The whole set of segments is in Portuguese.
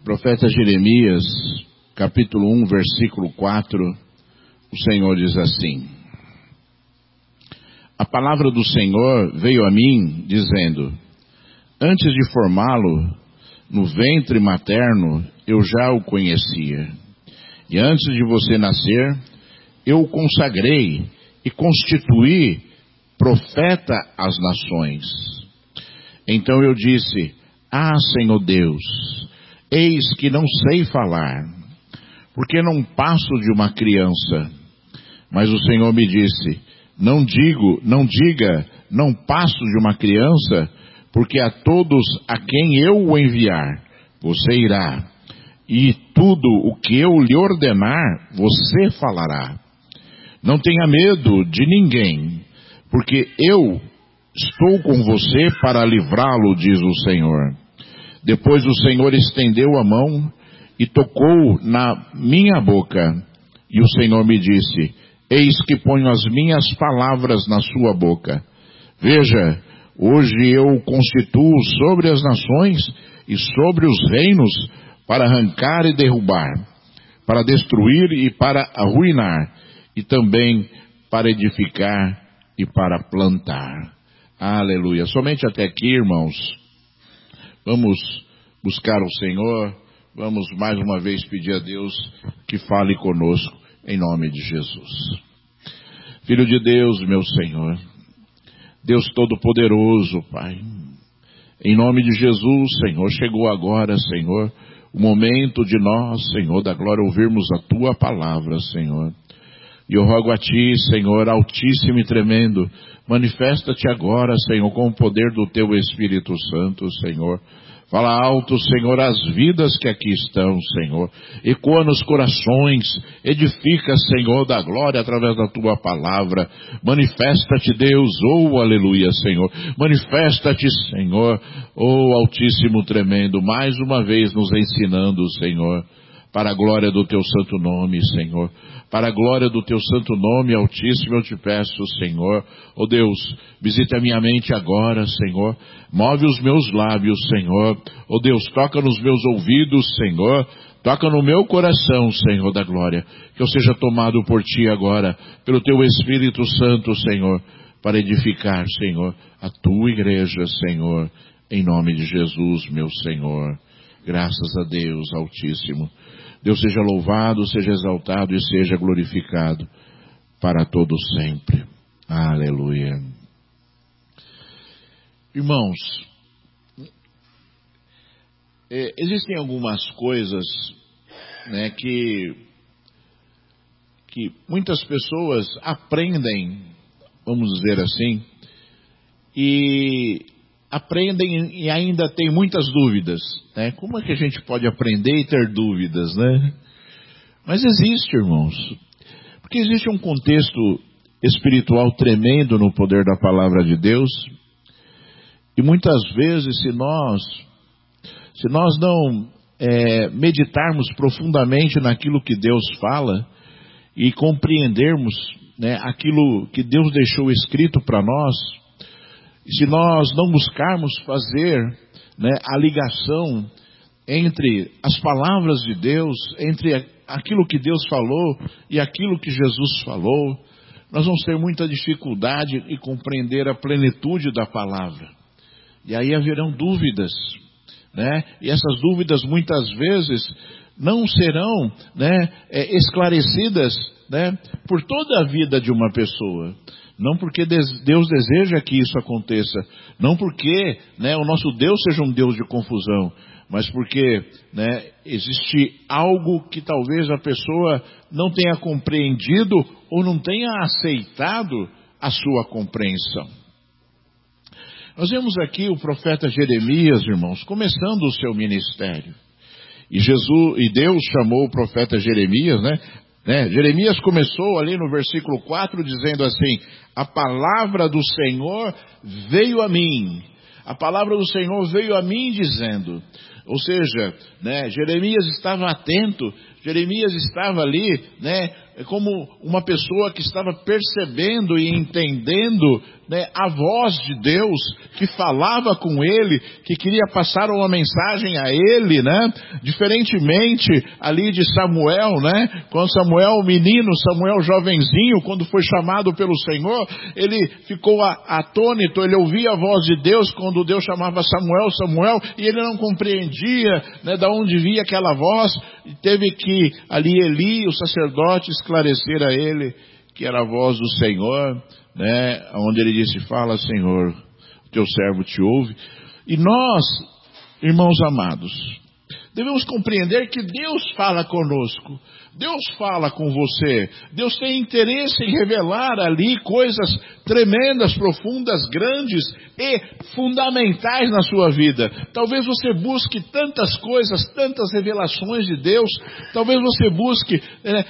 Profeta Jeremias, capítulo 1, versículo 4, o Senhor diz assim: A palavra do Senhor veio a mim, dizendo: Antes de formá-lo no ventre materno, eu já o conhecia. E antes de você nascer, eu o consagrei e constituí profeta às nações. Então eu disse: Senhor Deus, eis que não sei falar, porque não passo de uma criança. Mas o Senhor me disse: não diga, não passo de uma criança, porque a todos a quem eu o enviar, você irá, e tudo o que eu lhe ordenar, você falará. Não tenha medo de ninguém, porque eu estou com você para livrá-lo, diz o Senhor. Depois o Senhor estendeu a mão e tocou na minha boca. E o Senhor me disse: Eis que ponho as minhas palavras na sua boca. Veja, hoje eu o constituo sobre as nações e sobre os reinos para arrancar e derrubar, para destruir e para arruinar, e também para edificar e para plantar. Aleluia. Somente até aqui, irmãos. Vamos buscar o Senhor, vamos mais uma vez pedir a Deus que fale conosco, em nome de Jesus. Filho de Deus, meu Senhor, Deus Todo-Poderoso, Pai, em nome de Jesus, Senhor, chegou agora, Senhor, o momento de nós, Senhor, da glória, ouvirmos a Tua palavra, Senhor. E eu rogo a Ti, Senhor, altíssimo e tremendo, manifesta-te agora, Senhor, com o poder do Teu Espírito Santo, Senhor. Fala alto, Senhor, as vidas que aqui estão, Senhor. Ecoa nos corações, edifica, Senhor, da glória através da Tua palavra. Manifesta-te, Deus, aleluia, Senhor. Manifesta-te, Senhor, altíssimo, tremendo, mais uma vez nos ensinando, Senhor, para a glória do Teu santo nome, Senhor. Para a glória do Teu santo nome, altíssimo, eu te peço, Senhor. Deus, visita a minha mente agora, Senhor. Move os meus lábios, Senhor. Deus, toca nos meus ouvidos, Senhor. Toca no meu coração, Senhor da glória. Que eu seja tomado por Ti agora, pelo Teu Espírito Santo, Senhor, para edificar, Senhor, a Tua igreja, Senhor, em nome de Jesus, meu Senhor. Graças a Deus, altíssimo. Deus seja louvado, seja exaltado e seja glorificado para todo sempre. Aleluia. Irmãos, existem algumas coisas, né, que muitas pessoas aprendem, vamos dizer assim, e aprendem e ainda tem muitas dúvidas, né? Como é que a gente pode aprender e ter dúvidas, né? Mas existe, irmãos, porque existe um contexto espiritual tremendo no poder da palavra de Deus, e muitas vezes se nós não meditarmos profundamente naquilo que Deus fala e compreendermos, né, aquilo que Deus deixou escrito para nós, se nós não buscarmos fazer, né, a ligação entre as palavras de Deus, entre aquilo que Deus falou e aquilo que Jesus falou, nós vamos ter muita dificuldade em compreender a plenitude da palavra. E aí haverão dúvidas, né? E essas dúvidas muitas vezes não serão, né, esclarecidas, né, por toda a vida de uma pessoa. Não porque Deus deseja que isso aconteça, não porque, né, o nosso Deus seja um Deus de confusão, mas porque, né, existe algo que talvez a pessoa não tenha compreendido ou não tenha aceitado a sua compreensão. Nós vemos aqui o profeta Jeremias, irmãos, começando o seu ministério. E Deus chamou o profeta Jeremias, né? Jeremias começou ali no versículo 4 dizendo assim: a palavra do Senhor veio a mim. A palavra do Senhor veio a mim dizendo. Ou seja, né, Jeremias estava atento, Jeremias estava ali, né, como uma pessoa que estava percebendo e entendendo, né, a voz de Deus que falava com ele, que queria passar uma mensagem a ele, né? Diferentemente ali de Samuel, né? Quando Samuel, menino, Samuel jovenzinho, quando foi chamado pelo Senhor, ele ficou atônito, ele ouvia a voz de Deus quando Deus chamava Samuel, Samuel, e ele não compreendia, né, de onde vinha aquela voz, e teve que ali Eli, o sacerdote, esclarecer a ele que era a voz do Senhor, né, onde ele disse: fala, Senhor, o teu servo te ouve. E nós, irmãos amados, devemos compreender que Deus fala conosco, Deus fala com você, Deus tem interesse em revelar ali coisas tremendas, profundas, grandes e fundamentais na sua vida. Talvez você busque tantas coisas, tantas revelações de Deus, talvez você busque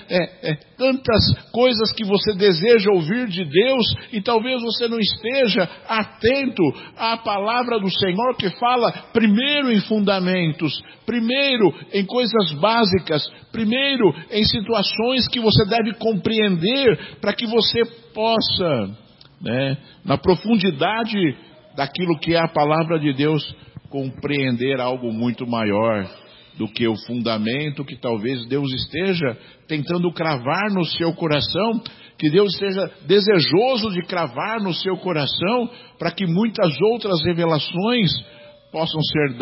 tantas coisas que você deseja ouvir de Deus, e talvez você não esteja atento à palavra do Senhor, que fala primeiro em fundamentos, primeiro em coisas básicas, primeiro em situações que você deve compreender para que você possa, né, na profundidade daquilo que é a palavra de Deus, compreender algo muito maior do que o fundamento que talvez Deus esteja tentando cravar no seu coração, que Deus esteja desejoso de cravar no seu coração, para que muitas outras revelações possam ser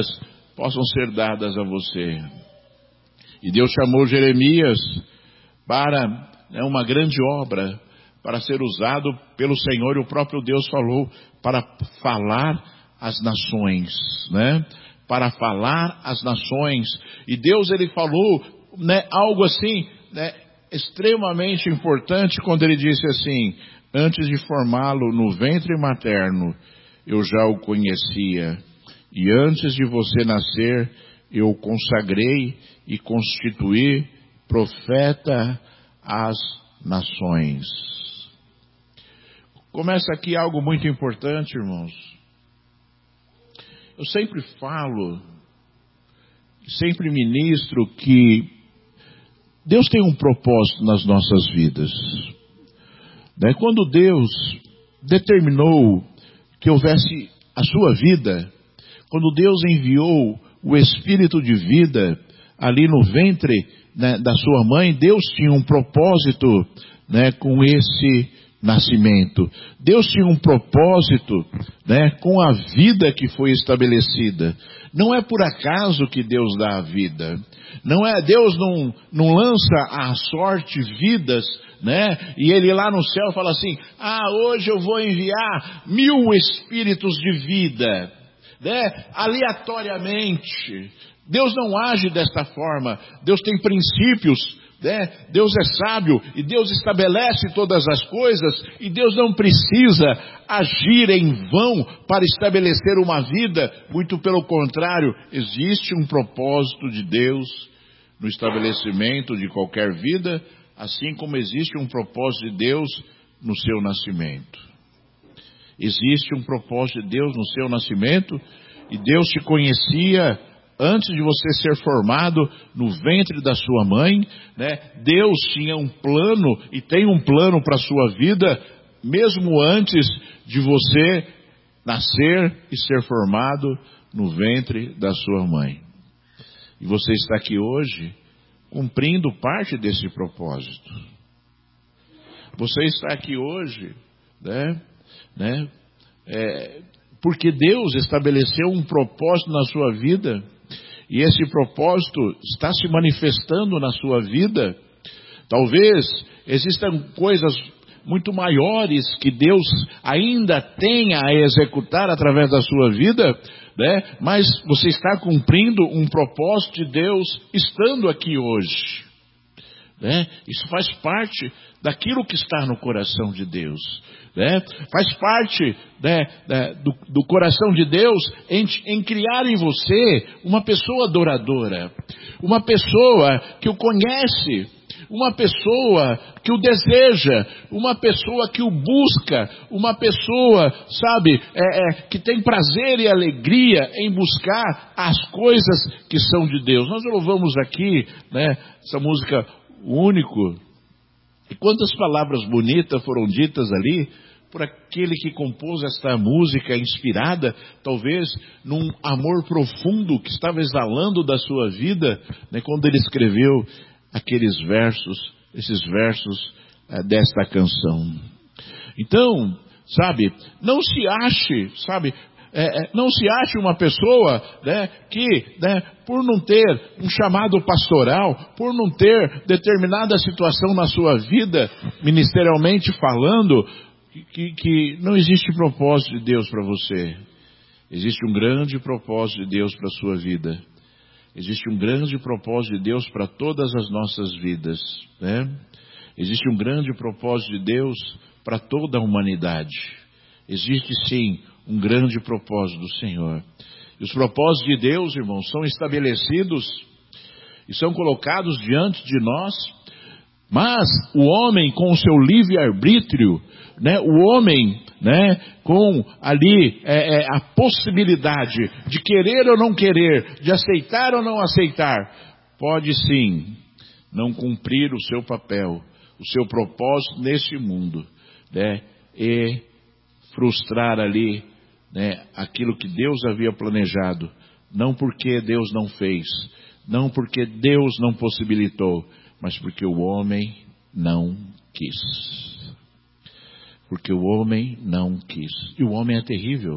dadas a você. E Deus chamou Jeremias para, né, uma grande obra, para ser usado pelo Senhor, e o próprio Deus falou para falar às nações, né? Para falar às nações. E Deus, ele falou, né, algo assim, né, extremamente importante, quando ele disse assim: antes de formá-lo no ventre materno, eu já o conhecia, e antes de você nascer, eu o consagrei e constituí profeta às nações. Começa aqui algo muito importante, irmãos. Eu sempre falo, sempre ministro que Deus tem um propósito nas nossas vidas. Quando Deus determinou que houvesse a sua vida, quando Deus enviou o Espírito de vida ali no ventre, né, da sua mãe, Deus tinha um propósito, né, com esse nascimento. Deus tinha um propósito, né, com a vida que foi estabelecida. Não é por acaso que Deus dá a vida. Não é, Deus não lança à sorte vidas, né? E ele lá no céu fala assim: hoje eu vou enviar 1000 espíritos de vida, né? Aleatoriamente. Deus não age desta forma. Deus tem princípios, né? Deus é sábio e Deus estabelece todas as coisas, e Deus não precisa agir em vão para estabelecer uma vida. Muito pelo contrário, existe um propósito de Deus no estabelecimento de qualquer vida, assim como existe um propósito de Deus no seu nascimento. Existe um propósito de Deus no seu nascimento, e Deus te conhecia antes de você ser formado no ventre da sua mãe, né? Deus tinha um plano e tem um plano para a sua vida, mesmo antes de você nascer e ser formado no ventre da sua mãe. E você está aqui hoje cumprindo parte desse propósito. Você está aqui hoje, porque Deus estabeleceu um propósito na sua vida, e esse propósito está se manifestando na sua vida. Talvez existam coisas muito maiores que Deus ainda tenha a executar através da sua vida, né? Mas você está cumprindo um propósito de Deus estando aqui hoje, né? Isso faz parte daquilo que está no coração de Deus, né? Faz parte, né, do coração de Deus em criar em você uma pessoa adoradora, uma pessoa que o conhece, uma pessoa que o deseja, uma pessoa que o busca, uma pessoa, que tem prazer e alegria em buscar as coisas que são de Deus. Nós louvamos aqui, né, essa música, o único E quantas palavras bonitas foram ditas ali por aquele que compôs esta música inspirada, talvez num amor profundo que estava exalando da sua vida, né, quando ele escreveu esses versos desta canção. Então, sabe, não se ache, sabe, não se ache uma pessoa, né, que, né, por não ter um chamado pastoral, por não ter determinada situação na sua vida, ministerialmente falando, que não existe propósito de Deus para você. Existe um grande propósito de Deus para a sua vida. Existe um grande propósito de Deus para todas as nossas vidas, né? Existe um grande propósito de Deus para toda a humanidade. Existe sim um grande propósito do Senhor. E os propósitos de Deus, irmãos, são estabelecidos e são colocados diante de nós, mas o homem com o seu livre-arbítrio, né, o homem, né, com ali a possibilidade de querer ou não querer, de aceitar ou não aceitar, pode sim não cumprir o seu papel, o seu propósito neste mundo, né, e frustrar ali, né, aquilo que Deus havia planejado, não porque Deus não fez, não porque Deus não possibilitou, mas porque o homem não quis. Porque o homem não quis. E o homem é terrível.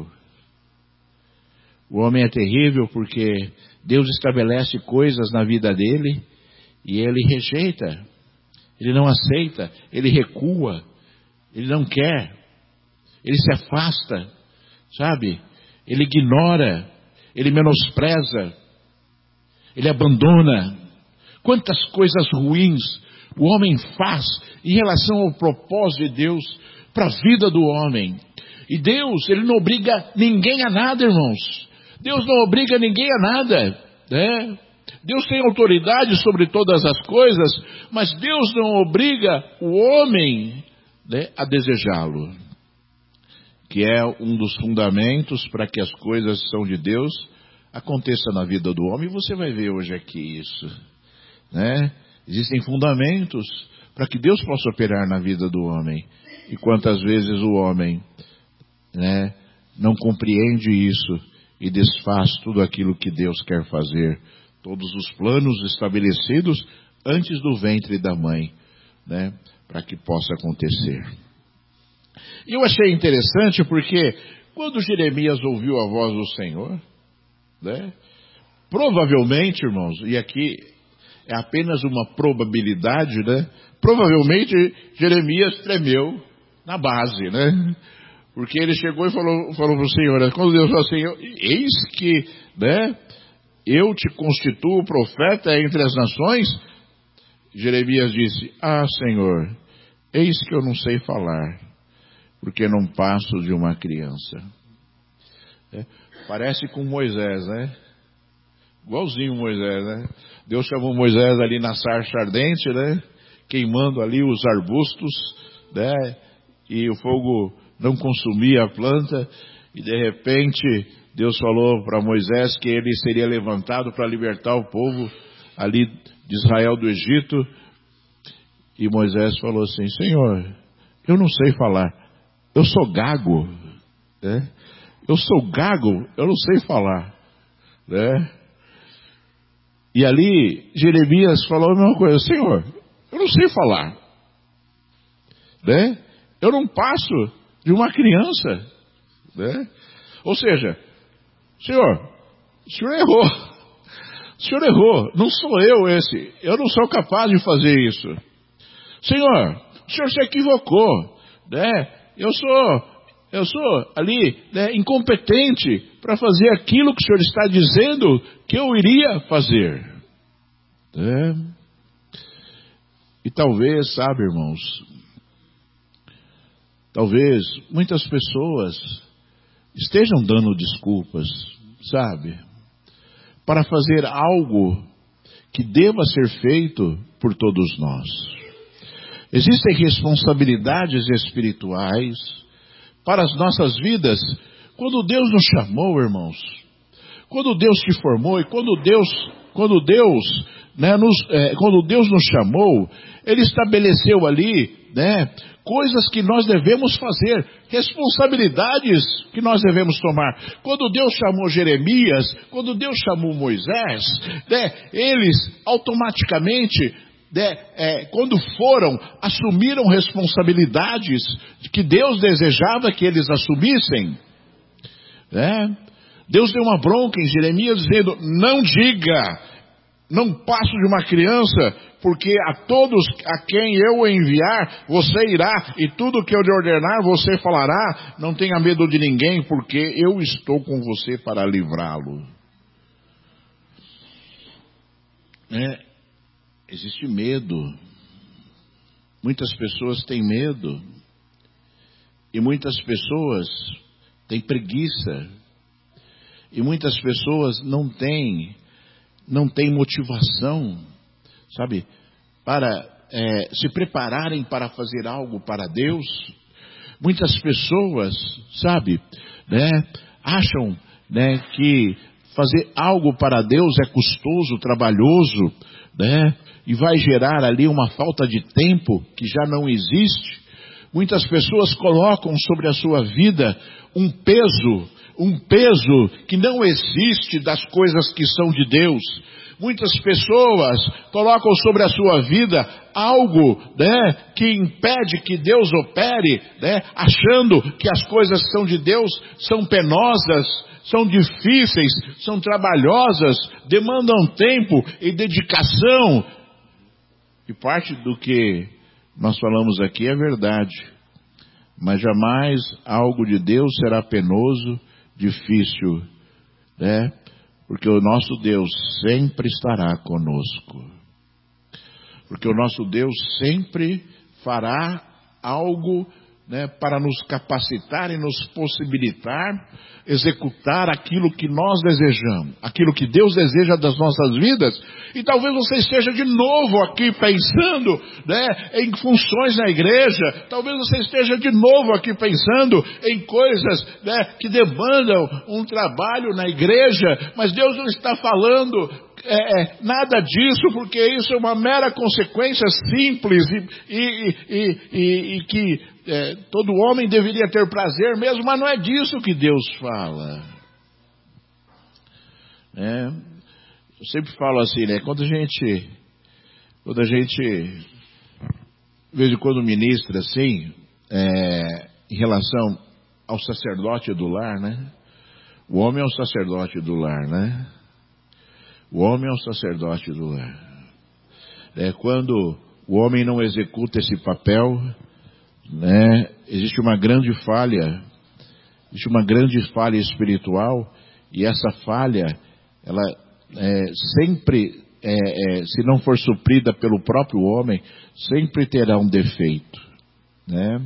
O homem é terrível porque Deus estabelece coisas na vida dele e ele rejeita. Ele não aceita, ele recua, ele não quer, ele se afasta, sabe? Ele ignora, ele menospreza, ele abandona. Quantas coisas ruins o homem faz em relação ao propósito de Deus para a vida do homem. E Deus, Ele não obriga ninguém a nada, irmãos. Deus não obriga ninguém a nada, né? Deus tem autoridade sobre todas as coisas, mas Deus não obriga o homem, né, a desejá-lo. Que é um dos fundamentos para que as coisas que são de Deus aconteçam na vida do homem. E você vai ver hoje aqui isso, né? Existem fundamentos para que Deus possa operar na vida do homem. E quantas vezes o homem, né, não compreende isso e desfaz tudo aquilo que Deus quer fazer. Todos os planos estabelecidos antes do ventre da mãe, né, para que possa acontecer. E eu achei interessante porque quando Jeremias ouviu a voz do Senhor, né, provavelmente, irmãos, e aqui é apenas uma probabilidade, né, provavelmente Jeremias tremeu na base, né? Porque ele chegou e falou para o Senhor, quando Deus falou assim, eis que, né, eu te constituo profeta entre as nações, Jeremias disse, Senhor, eis que eu não sei falar, porque não passo de uma criança. Parece com Moisés, né? Igualzinho Moisés, né? Deus chamou Moisés ali na sarça ardente, né? Queimando ali os arbustos, né? E o fogo não consumia a planta, e de repente Deus falou para Moisés que ele seria levantado para libertar o povo ali de Israel do Egito, e Moisés falou assim, Senhor, eu não sei falar, eu sou gago, né? Eu sou gago, eu não sei falar, né? E ali Jeremias falou a mesma coisa, Senhor, eu não sei falar, né? Eu não passo de uma criança, né? Ou seja, Senhor, o Senhor errou. O Senhor errou. Não sou eu não sou capaz de fazer isso. Senhor, o Senhor se equivocou, né? Eu sou ali, né, incompetente para fazer aquilo que o Senhor está dizendo que eu iria fazer, né? E talvez, sabe, irmãos, talvez muitas pessoas estejam dando desculpas, sabe, para fazer algo que deva ser feito por todos nós. Existem responsabilidades espirituais para as nossas vidas. Quando Deus nos chamou, irmãos, quando Deus te formou e quando Deus, né, quando Deus nos chamou, Ele estabeleceu ali, né, coisas que nós devemos fazer, responsabilidades que nós devemos tomar. Quando Deus chamou Jeremias, quando Deus chamou Moisés, né, eles automaticamente, né, quando foram, assumiram responsabilidades que Deus desejava que eles assumissem. Né? Deus deu uma bronca em Jeremias dizendo: não diga, não passo de uma criança, porque a todos a quem eu enviar, você irá, e tudo que eu lhe ordenar, você falará. Não tenha medo de ninguém, porque eu estou com você para livrá-lo. Existe medo. Muitas pessoas têm medo. E muitas pessoas têm preguiça. E muitas pessoas não têm motivação, sabe, para se prepararem para fazer algo para Deus. Muitas pessoas, sabe, né, acham, né, que fazer algo para Deus é custoso, trabalhoso, né, e vai gerar ali uma falta de tempo que já não existe. Muitas pessoas colocam sobre a sua vida um peso que não existe das coisas que são de Deus. Muitas pessoas colocam sobre a sua vida algo, né, que impede que Deus opere, né, achando que as coisas que são de Deus são penosas, são difíceis, são trabalhosas, demandam tempo e dedicação. E parte do que nós falamos aqui é verdade. Mas jamais algo de Deus será penoso, difícil, né? Porque o nosso Deus sempre estará conosco. Porque o nosso Deus sempre fará algo, né, para nos capacitar e nos possibilitar executar aquilo que nós desejamos, aquilo que Deus deseja das nossas vidas. E talvez você esteja de novo aqui pensando, né, em funções na igreja. Talvez você esteja de novo aqui pensando em coisas, né, que demandam um trabalho na igreja. Mas Deus não está falando nada disso, porque isso é uma mera consequência simples e que todo homem deveria ter prazer mesmo, mas não é disso que Deus fala. Eu sempre falo assim, né? Quando a gente de vez em quando ministra assim, em relação ao sacerdote do lar, né? O homem é o sacerdote do lar, né? O homem é o sacerdote do lar. Quando o homem não executa esse papel, né, existe uma grande falha espiritual, e essa falha, ela sempre, se não for suprida pelo próprio homem, sempre terá um defeito, né?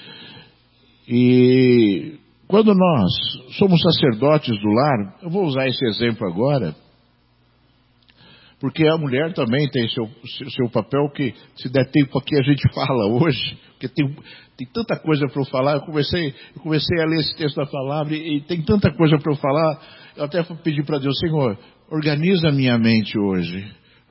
E quando nós somos sacerdotes do lar, eu vou usar esse exemplo agora, porque a mulher também tem seu papel, que se der tempo aqui a gente fala hoje, porque tem tanta coisa para eu falar. Eu comecei a ler esse texto da palavra e tem tanta coisa para eu falar. Eu até pedi para Deus: Senhor, organiza a minha mente hoje,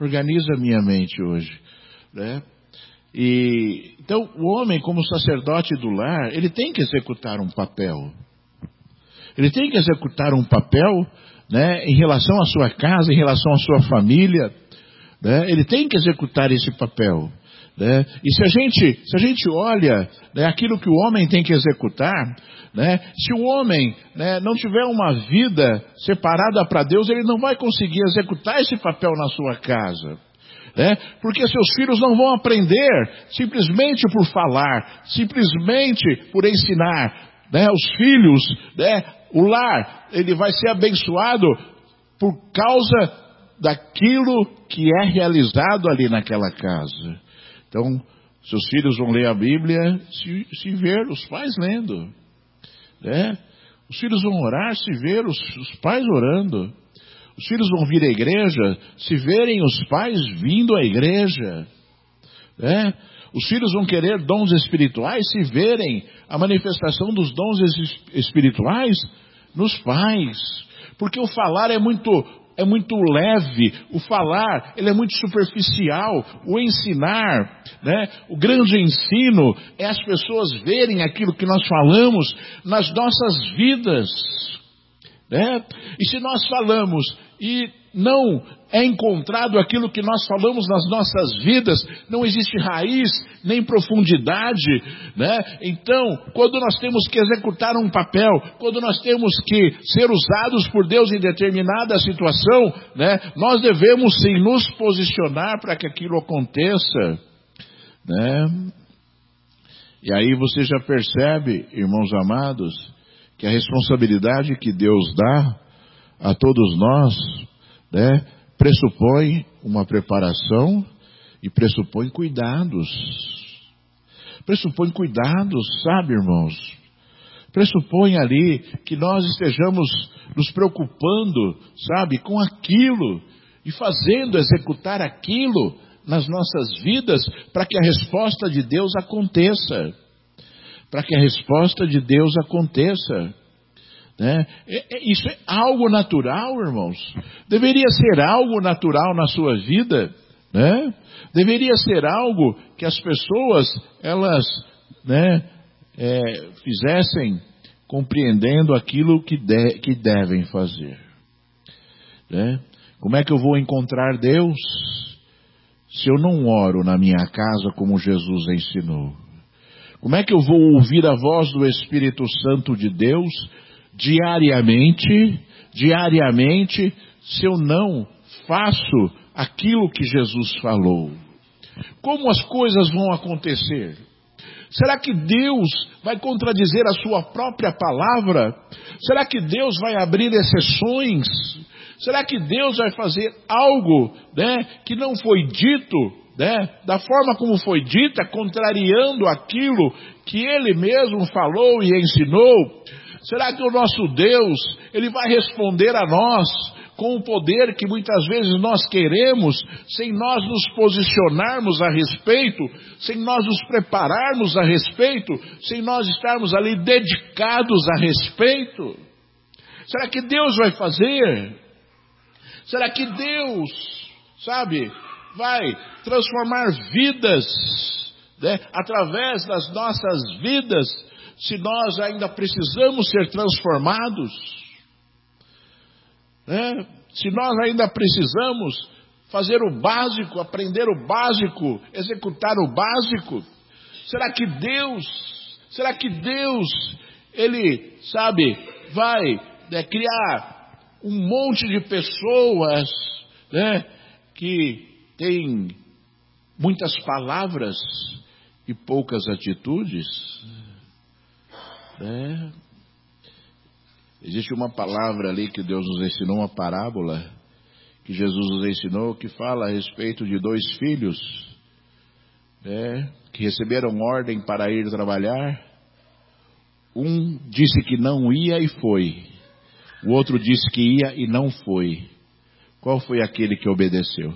né? E então o homem, como sacerdote do lar, ele tem que executar um papel. Né, em relação à sua casa, em relação à sua família, né, ele tem que executar esse papel, né? E se a gente olha, né, aquilo que o homem tem que executar, né, se o homem, né, não tiver uma vida separada para Deus, ele não vai conseguir executar esse papel na sua casa, né? Porque seus filhos não vão aprender simplesmente por falar, simplesmente por ensinar, né? Os filhos, né, o lar, ele vai ser abençoado por causa daquilo que é realizado ali naquela casa. Então, seus filhos vão ler a Bíblia se ver os pais lendo, né? Os filhos vão orar se ver os pais orando. Os filhos vão vir à igreja se verem os pais vindo à igreja, né? Os filhos vão querer dons espirituais se verem a manifestação dos dons espirituais nos pais. Porque o falar é muito é muito leve, o falar, ele é muito superficial, o ensinar, né? O grande ensino é as pessoas verem aquilo que nós falamos nas nossas vidas, né? E se nós falamos e não é encontrado aquilo que nós falamos nas nossas vidas, não existe raiz nem profundidade, né? Então, quando nós temos que executar um papel, quando nós temos que ser usados por Deus em determinada situação, né? Nós devemos sim nos posicionar para que aquilo aconteça, né? E aí você já percebe, irmãos amados, que a responsabilidade que Deus dá a todos nós, né, pressupõe uma preparação e pressupõe cuidados. Pressupõe cuidados, sabe, irmãos? Pressupõe ali que nós estejamos nos preocupando, sabe, com aquilo e fazendo, executar aquilo nas nossas vidas para que a resposta de Deus aconteça. Para que a resposta de Deus aconteça. Né? Isso é algo natural, irmãos. Deveria ser algo natural na sua vida, né? Deveria ser algo que as pessoas, elas, né, fizessem compreendendo aquilo que devem fazer, né? Como é que eu vou encontrar Deus se eu não oro na minha casa como Jesus ensinou? Como é que eu vou ouvir a voz do Espírito Santo de Deus diariamente, se eu não faço aquilo que Jesus falou? Como as coisas vão acontecer? Será que Deus vai contradizer a sua própria palavra? Será que Deus vai abrir exceções? Será que Deus vai fazer algo, né, que não foi dito, né, da forma como foi dita, contrariando aquilo que Ele mesmo falou e ensinou? Será que o nosso Deus, Ele vai responder a nós com o poder que muitas vezes nós queremos, sem nós nos posicionarmos a respeito, sem nós nos prepararmos a respeito, sem nós estarmos ali dedicados a respeito? Será que Deus vai fazer? Será que Deus, sabe, vai transformar vidas, né, através das nossas vidas, se nós ainda precisamos ser transformados, né? Se nós ainda precisamos fazer o básico, aprender o básico, executar o básico? Será que Deus, Ele, sabe, vai, né, criar um monte de pessoas, né, que têm muitas palavras e poucas atitudes? Existe uma palavra ali que Deus nos ensinou, uma parábola que Jesus nos ensinou, que fala a respeito de dois filhos, que receberam ordem para ir trabalhar. Um disse que não ia e foi. O outro disse que ia e não foi. Qual foi aquele que obedeceu?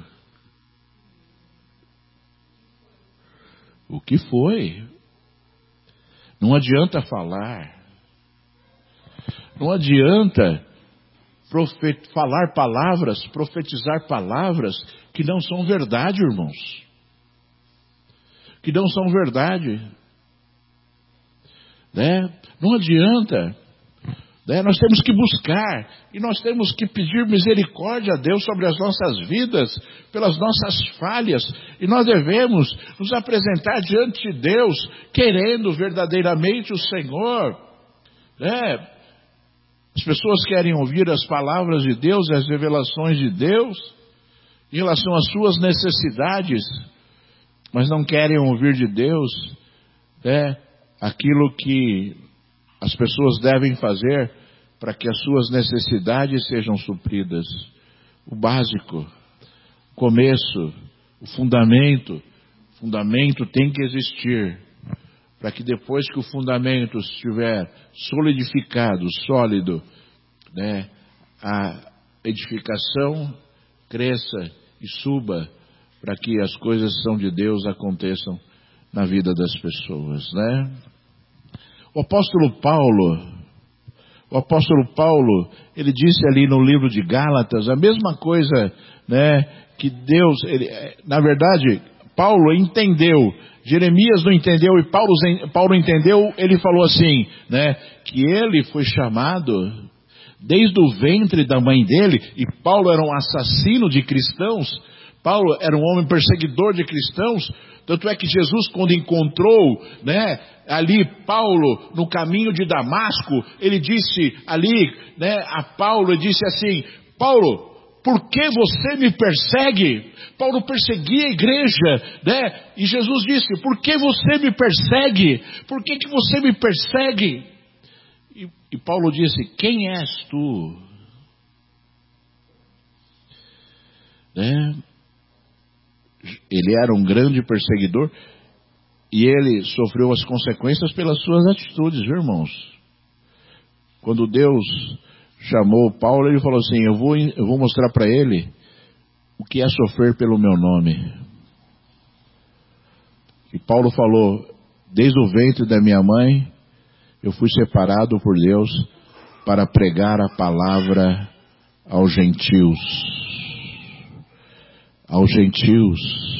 O que foi? Não adianta falar. Não adianta falar palavras, profetizar palavras que não são verdade, irmãos. Que não são verdade. Né? Não adianta. Né? Nós temos que buscar e nós temos que pedir misericórdia a Deus sobre as nossas vidas, pelas nossas falhas, e nós devemos nos apresentar diante de Deus, querendo verdadeiramente o Senhor. Né? As pessoas querem ouvir as palavras de Deus, as revelações de Deus, em relação às suas necessidades, mas não querem ouvir de Deus, aquilo que as pessoas devem fazer para que as suas necessidades sejam supridas. O básico, o começo, o fundamento tem que existir, para que depois que o fundamento estiver solidificado, sólido, né, a edificação cresça e suba, para que as coisas que são de Deus aconteçam na vida das pessoas, né? O apóstolo O apóstolo Paulo, ele disse ali no livro de Gálatas, a mesma coisa, né, que Deus, na verdade, Paulo entendeu, Jeremias não entendeu e Paulo entendeu, ele falou assim, né, que ele foi chamado desde o ventre da mãe dele, e Paulo era um assassino de cristãos, Paulo era um homem perseguidor de cristãos, tanto é que Jesus, quando encontrou, né, ali Paulo no caminho de Damasco, ele disse ali, né, a Paulo, ele disse assim, Paulo, por que você me persegue? Paulo perseguia a igreja, né, e Jesus disse, por que você me persegue? Por que você me persegue? E Paulo disse, quem és tu? Né? Ele era um grande perseguidor e ele sofreu as consequências pelas suas atitudes, viu, irmãos? Quando Deus chamou Paulo, ele falou assim, eu vou mostrar para ele o que é sofrer pelo meu nome. E Paulo falou, desde o ventre da minha mãe, eu fui separado por Deus para pregar a palavra aos gentios. Aos gentios.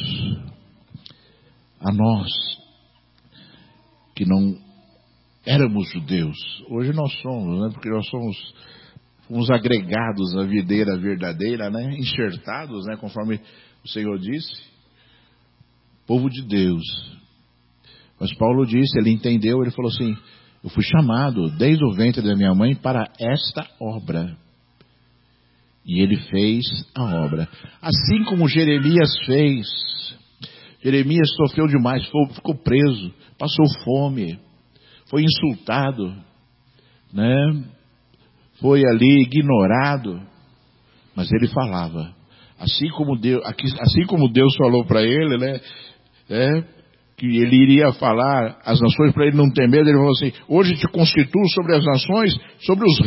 A nós, que não éramos judeus. Hoje nós somos, né? Porque nós fomos agregados na videira verdadeira, né? Enxertados, né? Conforme o Senhor disse. Povo de Deus. Mas Paulo disse, ele entendeu, ele falou assim, eu fui chamado desde o ventre da minha mãe para esta obra. E ele fez a obra. Assim como Jeremias fez. Jeremias sofreu demais, ficou preso, passou fome, foi insultado, né? Foi ali ignorado. Mas ele falava. Assim como Deus falou para ele, né? Que ele iria falar às nações para ele não ter medo, ele falou assim, hoje te constituo sobre as nações, sobre os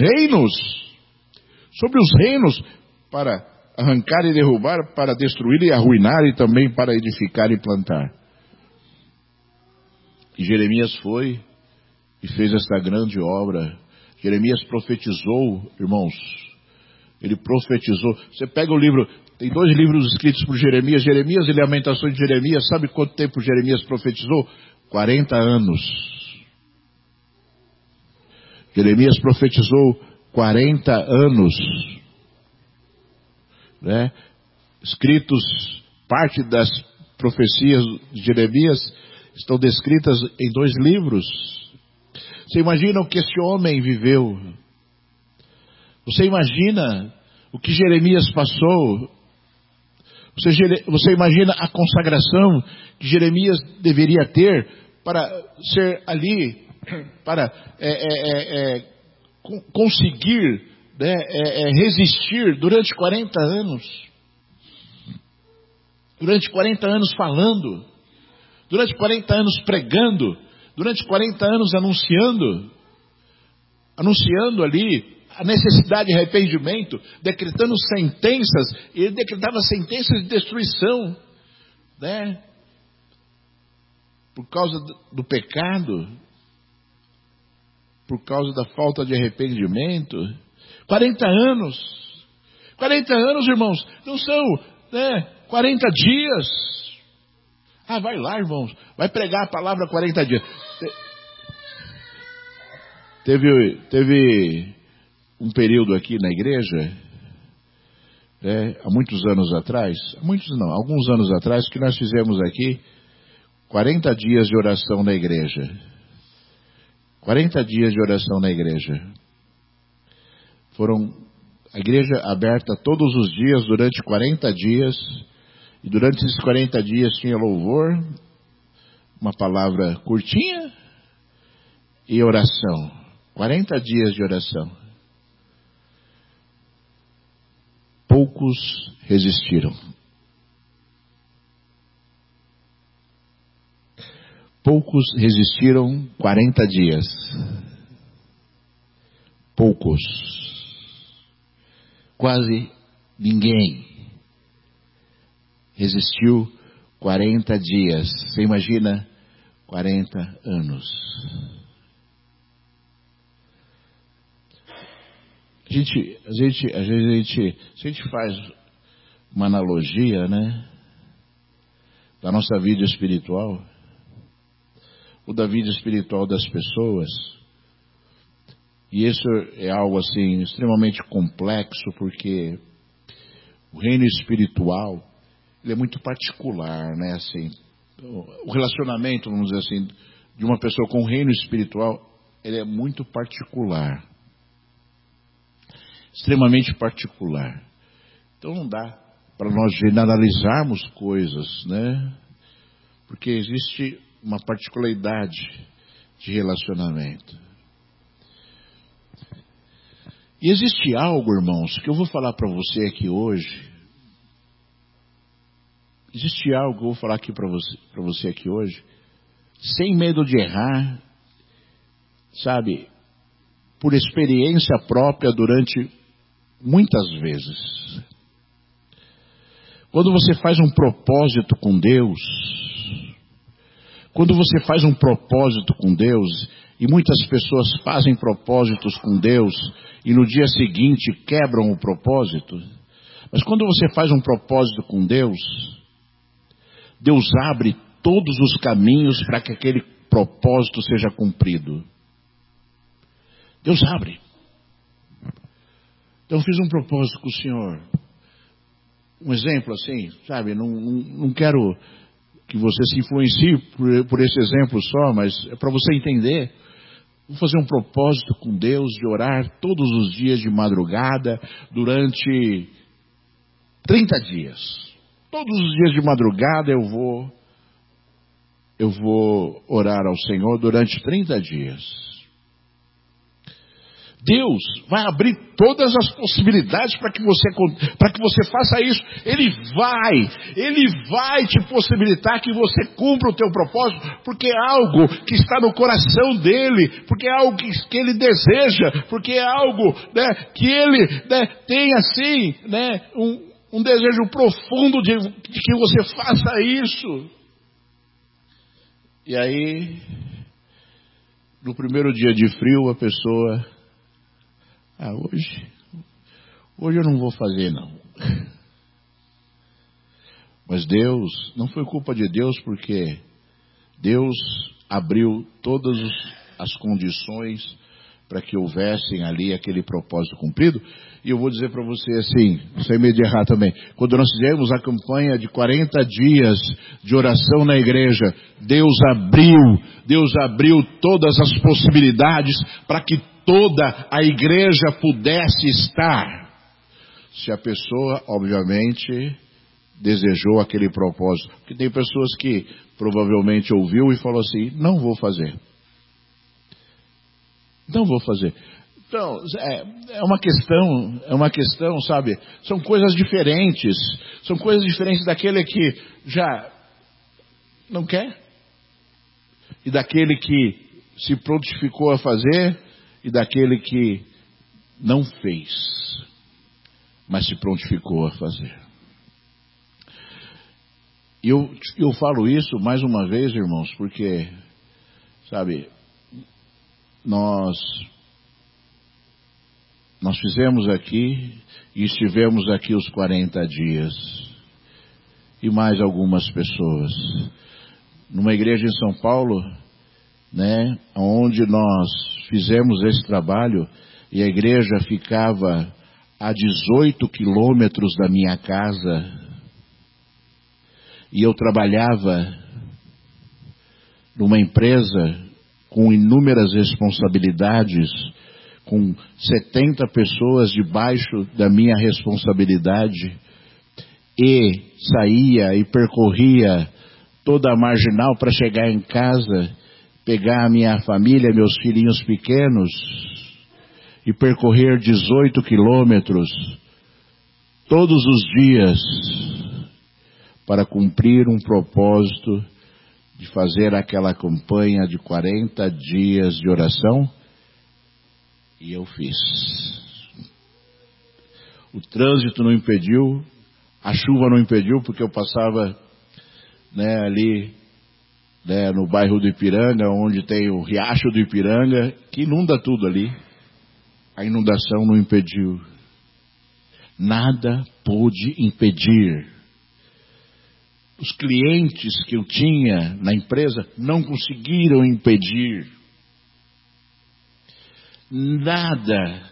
reinos, para arrancar e derrubar, para destruir e arruinar e também para edificar e plantar. E Jeremias foi e fez esta grande obra. Jeremias profetizou, irmãos, ele profetizou. Você pega o livro, tem 2 livros escritos por Jeremias e Lamentações de Jeremias. Sabe quanto tempo Jeremias profetizou? 40 anos. Jeremias profetizou 40 anos. Né? Escritos, parte das profecias de Jeremias estão descritas em 2 livros. Você imagina o que esse homem viveu? Você imagina o que Jeremias passou? Você imagina a consagração que Jeremias deveria ter para ser ali, para conseguir, né, resistir durante 40 anos. Durante 40 anos falando. Durante 40 anos pregando. Durante 40 anos anunciando ali a necessidade de arrependimento, decretando sentenças, ele decretava sentenças de destruição, né? Por causa do pecado, por causa da falta de arrependimento. 40 anos, irmãos, não são, né, 40 dias. Ah, vai lá, irmãos, vai pregar a palavra 40 dias. Teve um período aqui na igreja, há muitos anos atrás, alguns anos atrás, que nós fizemos aqui 40 dias de oração na igreja. 40 dias de oração na igreja. A igreja aberta todos os dias, durante 40 dias, e durante esses 40 dias tinha louvor, uma palavra curtinha, e oração. 40 dias de oração. Poucos resistiram. Poucos resistiram 40 dias. Poucos. Quase ninguém resistiu 40 dias. Você imagina 40 anos. Se a gente faz uma analogia, né, da nossa vida espiritual, ou da vida espiritual das pessoas, e isso é algo assim extremamente complexo, porque o reino espiritual, ele é muito particular, né, assim, o relacionamento, vamos dizer assim, de uma pessoa com o reino espiritual, ele é muito particular, extremamente particular. Então não dá para nós generalizarmos coisas, né? Porque existe uma particularidade de relacionamento. E existe algo, irmãos, que eu vou falar para você aqui hoje. Existe algo que eu vou falar aqui para você aqui hoje, sem medo de errar, sabe? Por experiência própria durante muitas vezes. Quando você faz um propósito com Deus, e muitas pessoas fazem propósitos com Deus, e no dia seguinte quebram o propósito, mas quando você faz um propósito com Deus, Deus abre todos os caminhos para que aquele propósito seja cumprido. Deus abre. Então eu fiz um propósito com o Senhor. Um exemplo assim, sabe, não quero que você se influencie por esse exemplo só, mas é para você entender. Vou fazer um propósito com Deus de orar todos os dias de madrugada durante 30 dias. Todos os dias de madrugada eu vou orar ao Senhor durante 30 dias. Deus vai abrir todas as possibilidades para que você faça isso. Ele vai te possibilitar que você cumpra o teu propósito, porque é algo que está no coração dele, porque é algo que ele deseja, porque é algo, né, que ele, né, tem assim, né, um desejo profundo de que você faça isso. E aí, no primeiro dia de frio, a pessoa... hoje eu não vou fazer não. Mas Deus, não foi culpa de Deus, porque Deus abriu todas as condições para que houvessem ali aquele propósito cumprido. E eu vou dizer para você assim, sem medo de errar também, quando nós fizemos a campanha de 40 dias de oração na igreja, Deus abriu todas as possibilidades para que toda a igreja pudesse estar, se a pessoa, obviamente, desejou aquele propósito. Porque tem pessoas que provavelmente ouviu e falou assim, não vou fazer. Então, é uma questão, sabe, são coisas diferentes daquele que já não quer, e daquele que se prontificou a fazer, e daquele que não fez, mas se prontificou a fazer. E eu falo isso mais uma vez, irmãos, porque, sabe, nós fizemos aqui e estivemos aqui os 40 dias, e mais algumas pessoas, numa igreja em São Paulo, né, onde nós fizemos esse trabalho, e a igreja ficava a 18 quilômetros da minha casa, e eu trabalhava numa empresa com inúmeras responsabilidades, com 70 pessoas debaixo da minha responsabilidade, e saía e percorria toda a marginal para chegar em casa, pegar a minha família, meus filhinhos pequenos, e percorrer 18 quilômetros todos os dias para cumprir um propósito de fazer aquela campanha de 40 dias de oração, e eu fiz. O trânsito não impediu, a chuva não impediu, porque eu passava, né, ali, né, no bairro do Ipiranga, onde tem o Riacho do Ipiranga, que inunda tudo ali. a inundação não impediu. Nada pôde impedir. Os clientes que eu tinha na empresa não conseguiram impedir. Nada,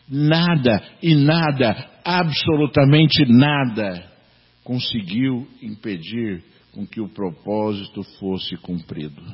absolutamente nada conseguiu impedir com que o propósito fosse cumprido.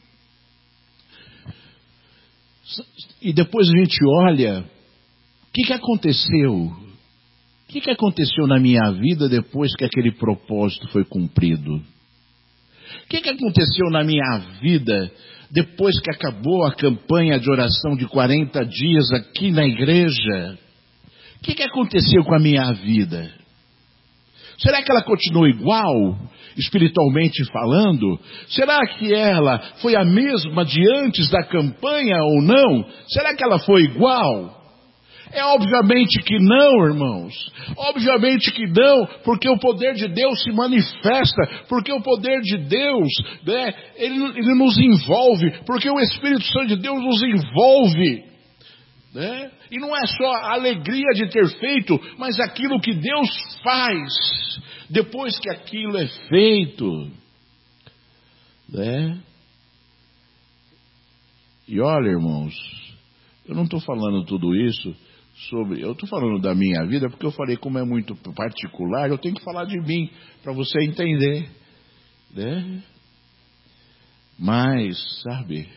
E depois a gente olha, o que aconteceu? O que aconteceu na minha vida depois que aquele propósito foi cumprido? O que aconteceu na minha vida depois que acabou a campanha de oração de 40 dias aqui na igreja? O que aconteceu com a minha vida? Será que ela continuou igual, espiritualmente falando? Será que ela foi a mesma de antes da campanha ou não? Será que ela foi igual? É obviamente que não, irmãos. Obviamente que não, porque o poder de Deus se manifesta, porque o poder de Deus, né, ele nos envolve, porque o Espírito Santo de Deus nos envolve. Né? E não é só a alegria de ter feito, mas aquilo que Deus faz depois que aquilo é feito. Né? E olha, irmãos, eu não estou falando tudo isso eu estou falando da minha vida, porque eu falei como é muito particular, eu tenho que falar de mim, para você entender. Né? Mas, sabe,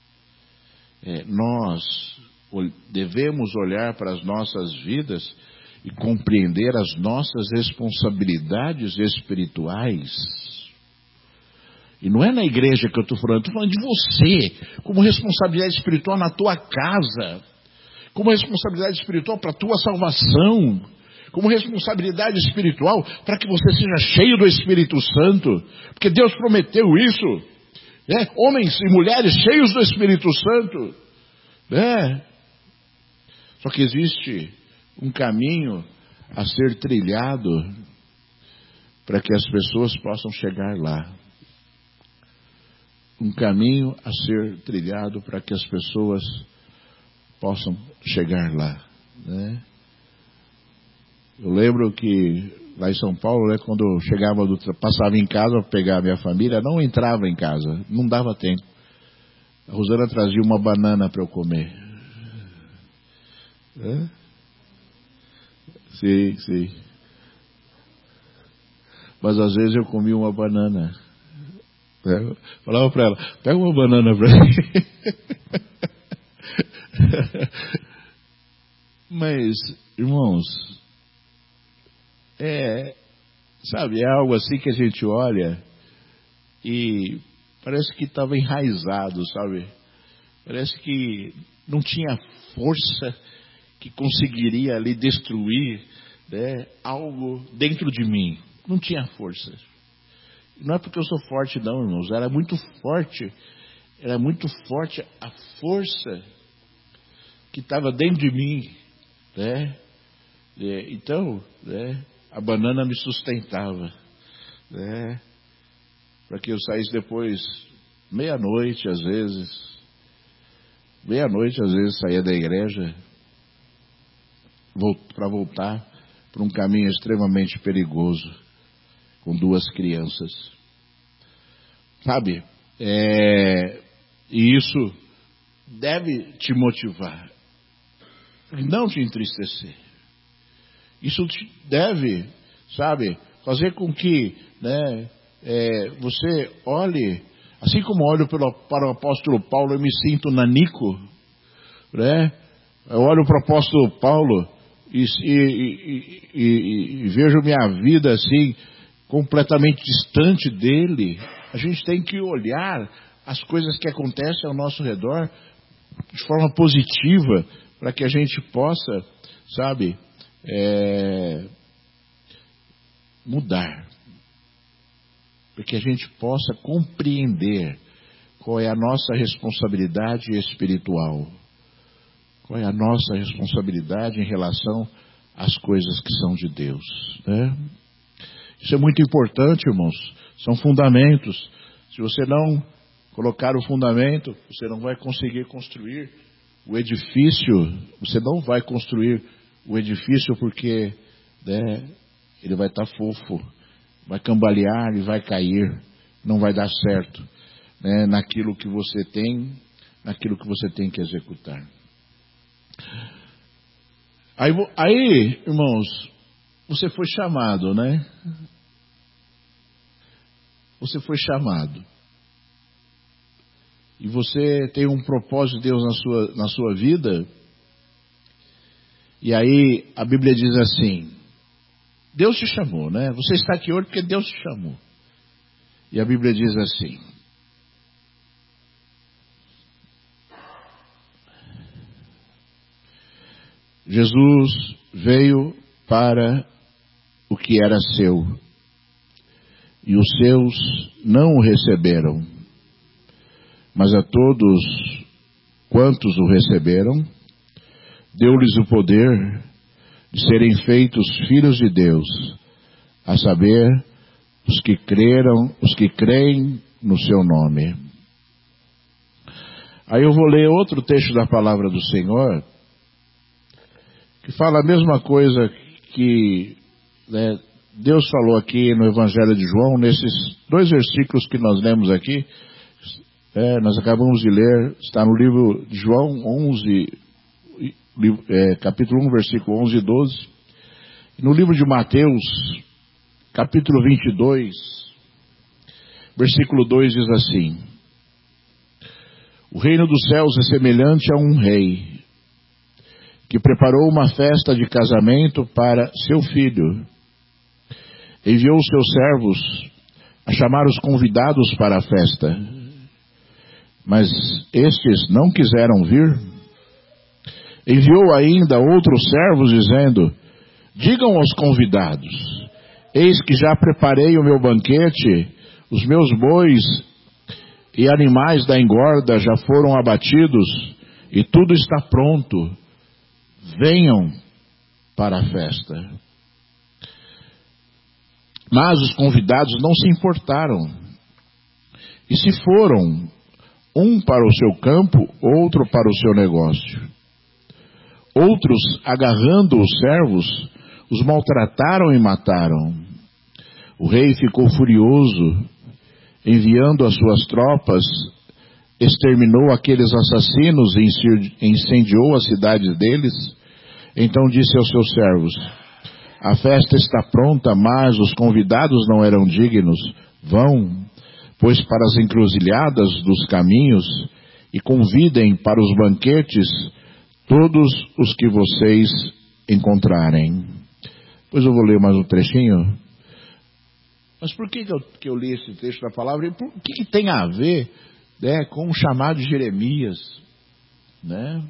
nós devemos olhar para as nossas vidas e compreender as nossas responsabilidades espirituais. E não é na igreja que eu estou falando de você, como responsabilidade espiritual na tua casa, como responsabilidade espiritual para a tua salvação, como responsabilidade espiritual para que você seja cheio do Espírito Santo, porque Deus prometeu isso, né? Homens e mulheres cheios do Espírito Santo, né? Só que existe um caminho a ser trilhado para que as pessoas possam chegar lá. Um caminho a ser trilhado para que as pessoas possam chegar lá, né? Eu lembro que lá em São Paulo, né, quando eu chegava, passava em casa para pegar a minha família, não entrava em casa, não dava tempo. A Rosana trazia uma banana para eu comer. Sim. Mas às vezes eu comia uma banana. Falava para ela, pega uma banana para mim. Mas, irmãos, sabe, é algo assim que a gente olha e parece que estava enraizado, sabe? Parece que não tinha força que conseguiria ali destruir, né, algo dentro de mim. Não tinha força. Não é porque eu sou forte não, irmãos. Era muito forte a força que estava dentro de mim, né? Então, né, a banana me sustentava, né? Para que eu saísse depois, meia-noite às vezes saía da igreja para voltar por um caminho extremamente perigoso com 2 crianças, sabe? E isso deve te motivar, não te entristecer. Isso deve, sabe, fazer com que, né, você olhe, assim como olho para o apóstolo Paulo, eu me sinto nanico, né? Eu olho para o apóstolo Paulo e vejo minha vida assim, completamente distante dele. A gente tem que olhar as coisas que acontecem ao nosso redor de forma positiva, para que a gente possa, sabe, mudar, para que a gente possa compreender qual é a nossa responsabilidade espiritual, qual é a nossa responsabilidade em relação às coisas que são de Deus, né? Isso é muito importante, irmãos, são fundamentos. Se você não colocar o fundamento, você não vai conseguir construir O edifício, você não vai construir o edifício porque, né, ele vai estar fofo, vai cambalear e vai cair, não vai dar certo, né, naquilo que você tem, naquilo que você tem que executar. Aí, irmãos, você foi chamado, né? Você foi chamado. E você tem um propósito de Deus na sua vida. E aí a Bíblia diz assim: Deus te chamou, né? Você está aqui hoje porque Deus te chamou. E a Bíblia diz assim: Jesus veio para o que era seu, e os seus não o receberam. Mas a todos quantos o receberam, deu-lhes o poder de serem feitos filhos de Deus, a saber, os que creem no seu nome. Aí eu vou ler outro texto da palavra do Senhor, que fala a mesma coisa que, né, Deus falou aqui no Evangelho de João, nesses 2 versículos que nós lemos aqui. Nós acabamos de ler, está no livro de João 11, capítulo 1, versículo 11 e 12. E no livro de Mateus, capítulo 22, versículo 2 diz assim: O reino dos céus é semelhante a um rei, que preparou uma festa de casamento para seu filho. Enviou os seus servos a chamar os convidados para a festa. Mas estes não quiseram vir. Enviou ainda outros servos, dizendo: Digam aos convidados: Eis que já preparei o meu banquete, os meus bois e animais da engorda já foram abatidos, e tudo está pronto. Venham para a festa. Mas os convidados não se importaram, e se foram, um para o seu campo, outro para o seu negócio. Outros, agarrando os servos, os maltrataram e mataram. O rei ficou furioso, enviando as suas tropas, exterminou aqueles assassinos e incendiou as cidades deles. Então disse aos seus servos: A festa está pronta, mas os convidados não eram dignos. Vão, pois, para as encruzilhadas dos caminhos e convidem para os banquetes todos os que vocês encontrarem. Pois eu vou ler mais um trechinho. Mas por que eu li esse texto da palavra? E por que tem a ver, né, com o chamado de Jeremias? Né?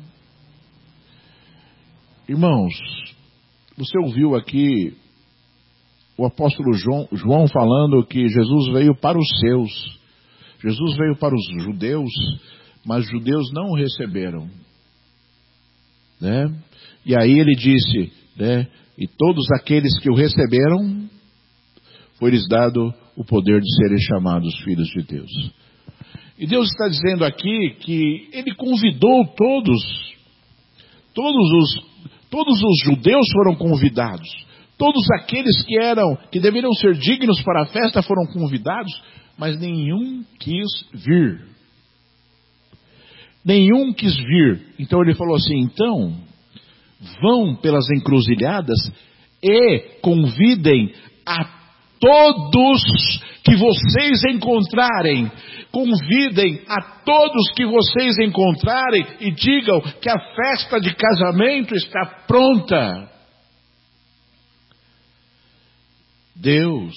Irmãos, você ouviu aqui o apóstolo João falando que Jesus veio para os seus. Jesus veio para os judeus, mas os judeus não o receberam. Né? E aí ele disse, né, e todos aqueles que o receberam, foi-lhes dado o poder de serem chamados filhos de Deus. E Deus está dizendo aqui que Ele convidou todos os judeus foram convidados. Todos aqueles que deveriam ser dignos para a festa foram convidados, mas nenhum quis vir. Nenhum quis vir. Então ele falou assim: então, vão pelas encruzilhadas e convidem a todos que vocês encontrarem. Convidem a todos que vocês encontrarem e digam que a festa de casamento está pronta. Deus,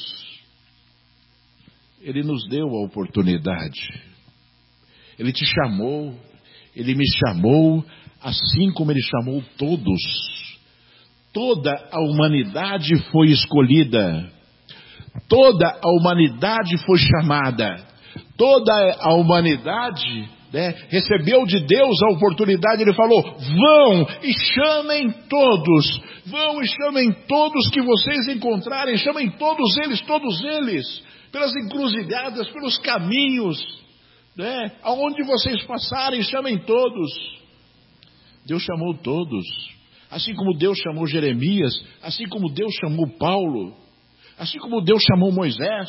Ele nos deu a oportunidade. Ele te chamou, Ele me chamou, assim como Ele chamou todos. Toda a humanidade foi escolhida. Toda a humanidade foi chamada. Toda a humanidade, né, recebeu de Deus a oportunidade. Ele falou: vão e chamem todos. Vão e chamem todos que vocês encontrarem. Chamem todos eles. Pelas encruzilhadas, pelos caminhos, né, aonde vocês passarem, chamem todos. Deus chamou todos. Assim como Deus chamou Jeremias, assim como Deus chamou Paulo, assim como Deus chamou Moisés.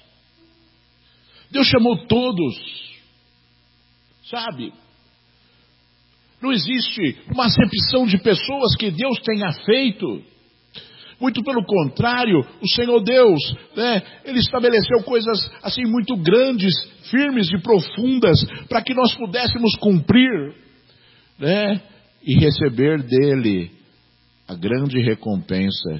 Deus chamou todos. Sabe? Não existe uma acepção de pessoas que Deus tenha feito. Muito pelo contrário, o Senhor Deus, Ele estabeleceu coisas assim muito grandes, firmes e profundas, para que nós pudéssemos cumprir, e receber dele a grande recompensa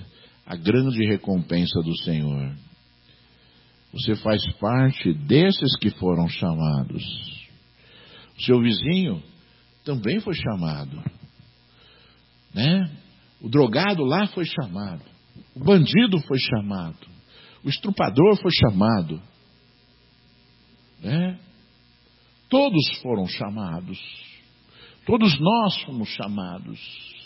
do Senhor. Você faz parte desses que foram chamados. O seu vizinho também foi chamado, O drogado lá foi chamado, o bandido foi chamado, o estrupador foi chamado, Todos foram chamados, todos nós fomos chamados,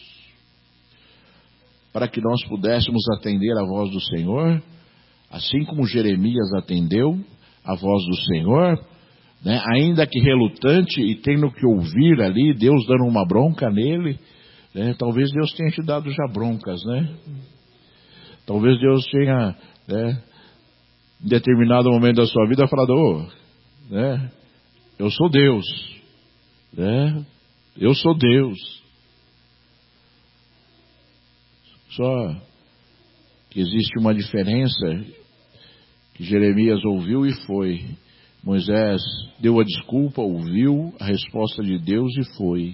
para que nós pudéssemos atender a voz do Senhor, assim como Jeremias atendeu a voz do Senhor, ainda que relutante e tendo que ouvir ali, Deus dando uma bronca nele. Talvez Deus tenha te dado já broncas, Talvez Deus tenha, em determinado momento da sua vida, falado, eu sou Deus, eu sou Deus. Só que existe uma diferença, que Jeremias ouviu e foi. Moisés deu a desculpa, ouviu a resposta de Deus e foi.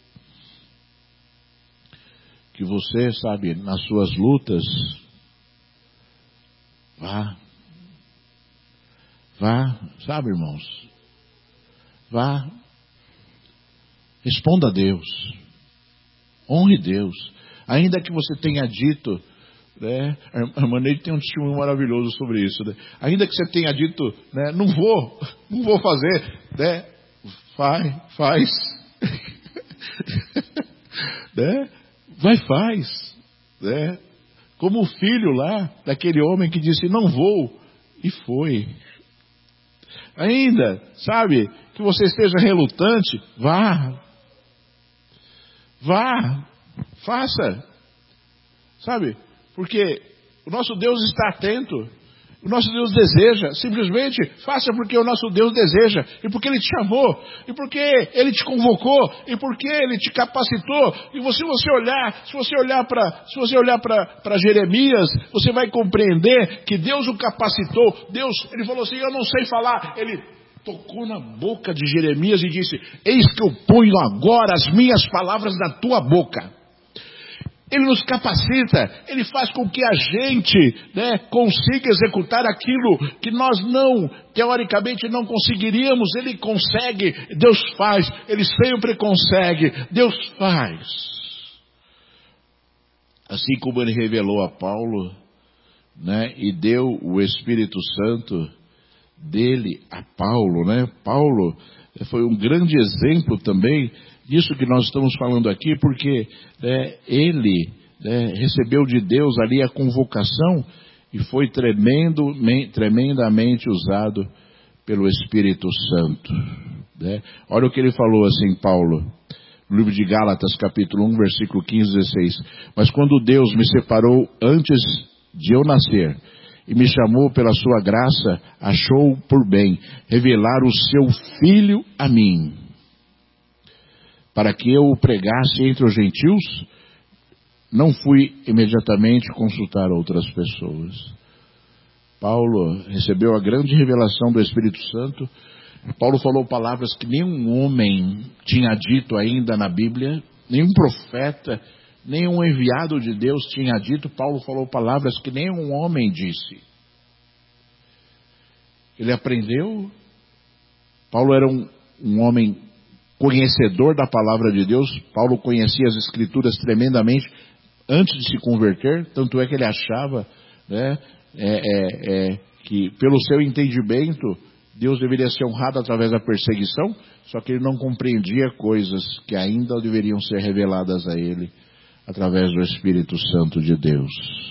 Que você, sabe, nas suas lutas, vá, sabe, irmãos, vá, responda a Deus, honre Deus, ainda que você tenha dito, a irmã Neide tem um testemunho maravilhoso sobre isso, ainda que você tenha dito, não vou fazer, faz, vai, faz, como o filho lá, daquele homem que disse, não vou, e foi. Ainda, sabe, que você esteja relutante, vá, faça, sabe, porque o nosso Deus está atento, o nosso Deus deseja, simplesmente faça porque o nosso Deus deseja, e porque Ele te chamou, e porque Ele te convocou, e porque Ele te capacitou. E se você olhar para Jeremias, você vai compreender que Deus o capacitou. Ele falou assim, eu não sei falar. Ele tocou na boca de Jeremias e disse, eis que eu ponho agora as minhas palavras na tua boca. Ele nos capacita, Ele faz com que a gente consiga executar aquilo que nós teoricamente não conseguiríamos. Ele consegue, Deus faz, Ele sempre consegue, Deus faz. Assim como Ele revelou a Paulo, e deu o Espírito Santo dele a Paulo, Paulo foi um grande exemplo também disso que nós estamos falando aqui, porque ele recebeu de Deus ali a convocação e foi tremendamente usado pelo Espírito Santo. Olha o que ele falou assim, Paulo, no livro de Gálatas, capítulo 1, versículo 15 e 16. Mas quando Deus me separou antes de eu nascer e me chamou pela sua graça, achou por bem revelar o seu Filho a mim, para que eu o pregasse entre os gentios, não fui imediatamente consultar outras pessoas. Paulo recebeu a grande revelação do Espírito Santo. Paulo falou palavras que nenhum homem tinha dito ainda na Bíblia, nenhum profeta, nenhum enviado de Deus tinha dito. Paulo falou palavras que nenhum homem disse. Ele aprendeu. Paulo era um homem conhecedor da palavra de Deus. Paulo conhecia as Escrituras tremendamente antes de se converter, tanto é que ele achava que pelo seu entendimento Deus deveria ser honrado através da perseguição, só que ele não compreendia coisas que ainda deveriam ser reveladas a ele através do Espírito Santo de Deus,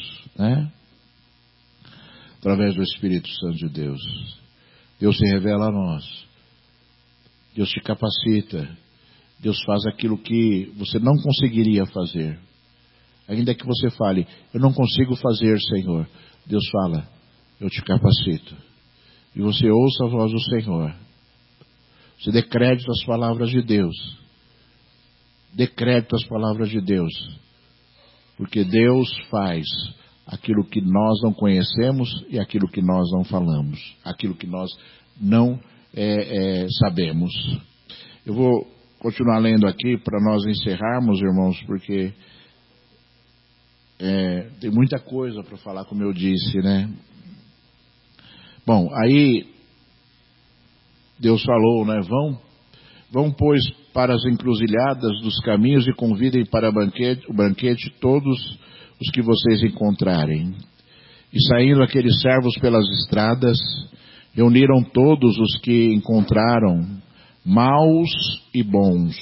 através do Espírito Santo de Deus. Deus se revela a nós, Deus te capacita, Deus faz aquilo que você não conseguiria fazer. Ainda que você fale, eu não consigo fazer, Senhor. Deus fala, eu te capacito. E você ouça a voz do Senhor. Você dê crédito às palavras de Deus. Dê crédito às palavras de Deus. Porque Deus faz aquilo que nós não conhecemos e aquilo que nós não falamos. Aquilo que nós não sabemos. Eu vou continuar lendo aqui para nós encerrarmos, irmãos, porque tem muita coisa para falar, como eu disse, né? Bom, aí Deus falou, né? Vão, pois, para as encruzilhadas dos caminhos e convidem para o banquete todos os que vocês encontrarem. E saindo aqueles servos pelas estradas, reuniram todos os que encontraram, maus e bons.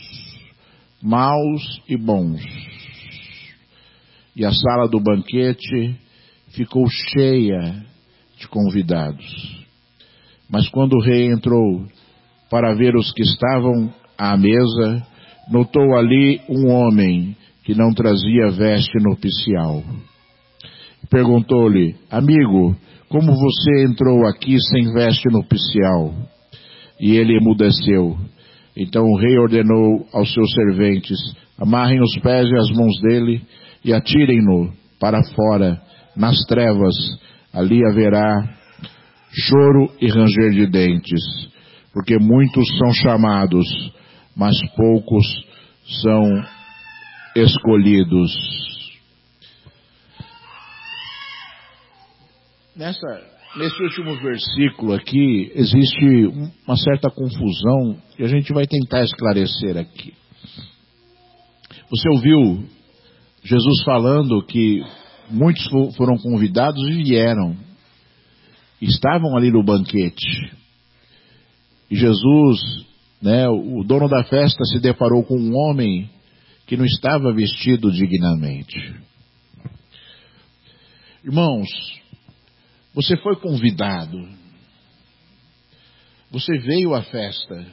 Maus e bons. E a sala do banquete ficou cheia de convidados. Mas quando o rei entrou para ver os que estavam à mesa, notou ali um homem que não trazia veste nupcial. Perguntou-lhe, amigo, como você entrou aqui sem veste nupcial? E ele emudeceu. Então o rei ordenou aos seus serventes, amarrem os pés e as mãos dele e atirem-no para fora, nas trevas. Ali haverá choro e ranger de dentes, porque muitos são chamados, mas poucos são escolhidos. Nesse último versículo aqui, existe uma certa confusão que a gente vai tentar esclarecer aqui. Você ouviu Jesus falando que muitos foram convidados e vieram. Estavam ali no banquete. E Jesus, né, o dono da festa, se deparou com um homem que não estava vestido dignamente. Irmãos, você foi convidado. Você veio à festa.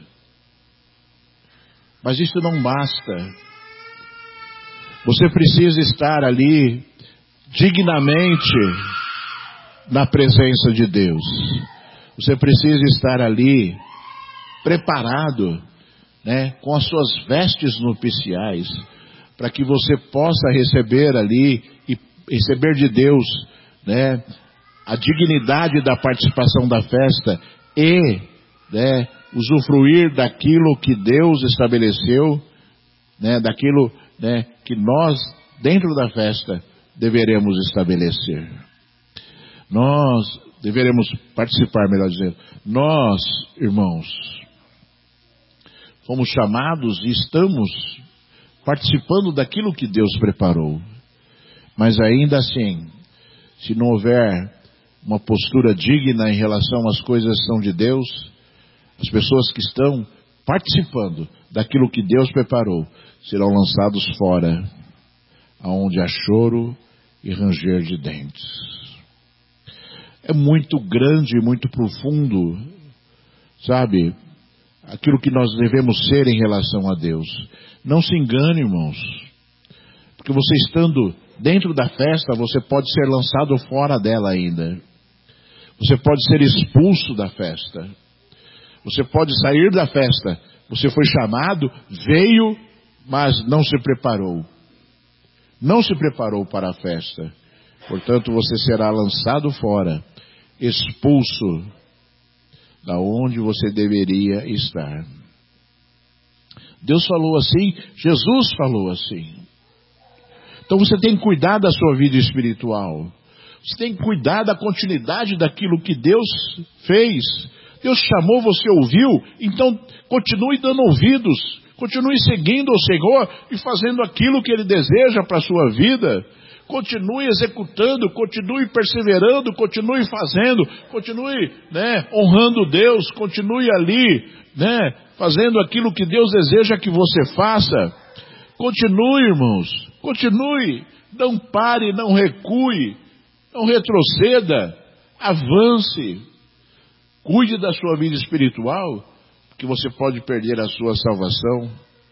Mas isso não basta. Você precisa estar ali dignamente na presença de Deus. Você precisa estar ali preparado, né, com as suas vestes nupciais, para que você possa receber ali e receber de Deus, né, a dignidade da participação da festa e, né, usufruir daquilo que Deus estabeleceu, né, daquilo, né, que nós, dentro da festa, deveremos estabelecer. Nós deveremos participar, melhor dizendo. Nós, irmãos, fomos chamados e estamos participando daquilo que Deus preparou. Mas ainda assim, se não houver uma postura digna em relação às coisas que são de Deus, as pessoas que estão participando daquilo que Deus preparou serão lançados fora, aonde há choro e ranger de dentes. É muito grande e muito profundo, sabe, aquilo que nós devemos ser em relação a Deus. Não se engane, irmãos, porque você estando dentro da festa, você pode ser lançado fora dela ainda. Você pode ser expulso da festa. Você pode sair da festa. Você foi chamado, veio, mas não se preparou. Não se preparou para a festa. Portanto, você será lançado fora, expulso da onde você deveria estar. Deus falou assim, Jesus falou assim. Então você tem que cuidar da sua vida espiritual. Você tem que cuidar da continuidade daquilo que Deus fez. Deus chamou, você ouviu, então continue dando ouvidos. Continue seguindo o Senhor e fazendo aquilo que Ele deseja para a sua vida. Continue executando, continue perseverando, continue fazendo, continue, né, honrando Deus, continue ali, né, fazendo aquilo que Deus deseja que você faça. Continue, irmãos, continue, não pare, não recue, não retroceda, avance. Cuide da sua vida espiritual, porque você pode perder a sua salvação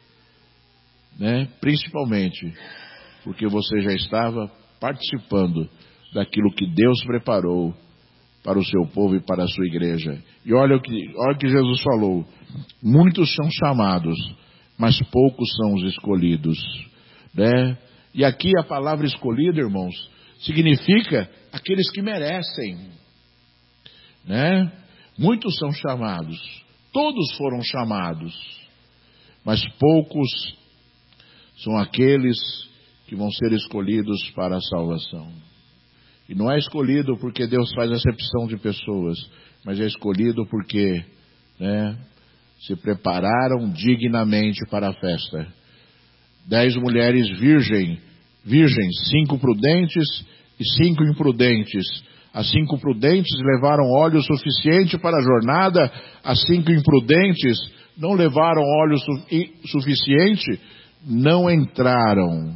né? Principalmente porque você já estava participando daquilo que Deus preparou para o seu povo e para a sua igreja. E olha o que Jesus falou: muitos são chamados, mas poucos são os escolhidos, né? E aqui a palavra escolhido, irmãos, significa aqueles que merecem, né? Muitos são chamados, todos foram chamados, mas poucos são aqueles que vão ser escolhidos para a salvação. E não é escolhido porque Deus faz acepção de pessoas, mas é escolhido porque, né, se prepararam dignamente para a festa. 10 mulheres virgens, 5 prudentes e 5 imprudentes. As 5 prudentes levaram óleo suficiente para a jornada, as 5 imprudentes não levaram óleo suficiente, não entraram,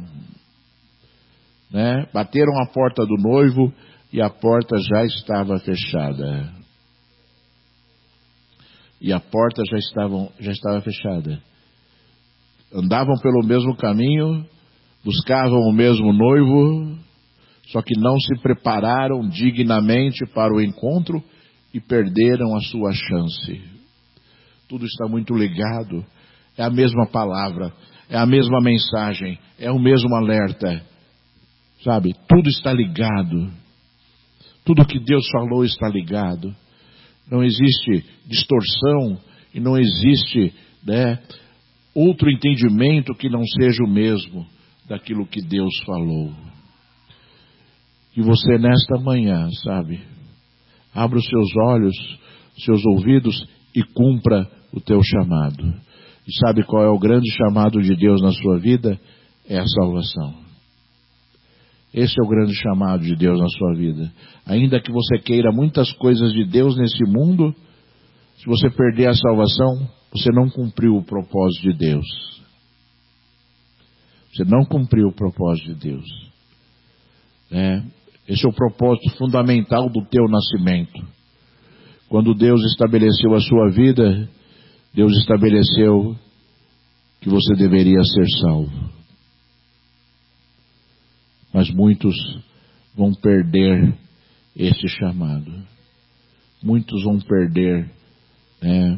né? Bateram a porta do noivo e a porta já estava fechada. E a porta já estava fechada. Andavam pelo mesmo caminho, buscavam o mesmo noivo, só que não se prepararam dignamente para o encontro e perderam a sua chance. Tudo está muito ligado. É a mesma palavra, é a mesma mensagem, é o mesmo alerta. Sabe, tudo está ligado. Tudo que Deus falou está ligado. Não existe distorção e não existe, né, outro entendimento que não seja o mesmo daquilo que Deus falou. E você nesta manhã, sabe, abra os seus olhos, seus ouvidos e cumpra o teu chamado. E sabe qual é o grande chamado de Deus na sua vida? É a salvação. Esse é o grande chamado de Deus na sua vida. Ainda que você queira muitas coisas de Deus nesse mundo, se você perder a salvação, você não cumpriu o propósito de Deus. Você não cumpriu o propósito de Deus. Esse é o propósito fundamental do teu nascimento. Quando Deus estabeleceu a sua vida, Deus estabeleceu que você deveria ser salvo. Mas muitos vão perder esse chamado. Muitos vão perder, né,